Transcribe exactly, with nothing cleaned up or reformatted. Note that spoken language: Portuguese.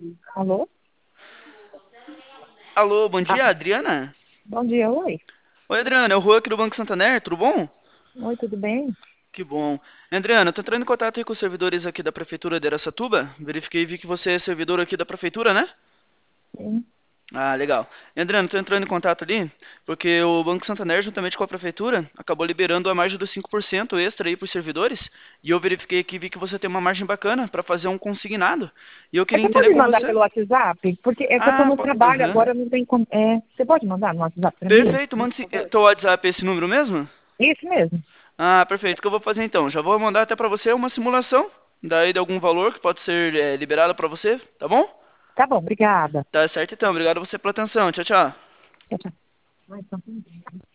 Alô? Alô, bom Ah, dia, Adriana? bom dia, oi. Oi, Adriana, é o Rua aqui do Banco Santander, tudo bom? Oi, tudo bem? Que bom. Adriana, eu tô entrando em contato aí com os servidores aqui da Prefeitura de Araçatuba. Verifiquei e vi que você é servidor aqui da Prefeitura, né? Sim. Ah, legal. Adriano, estou entrando em contato ali porque o Banco Santander, juntamente com a Prefeitura, acabou liberando a margem dos cinco por cento extra aí para os servidores. E eu verifiquei aqui e vi que você tem uma margem bacana para fazer um consignado. E eu É, queria você entender pode com mandar você. pelo WhatsApp? Porque é que eu estou Ah, no po- trabalho aham. agora, não tem como. É, você pode mandar no WhatsApp para mim? Perfeito, manda esse, teu WhatsApp é esse número mesmo? Isso mesmo. Ah, perfeito. O que eu vou fazer então? Já vou mandar até para você uma simulação, daí de algum valor que pode ser é, liberado para você, tá bom? Tá bom, obrigada. Tá certo então. Obrigado a você pela atenção. Tchau, tchau. Tchau, tchau. Ai, tá.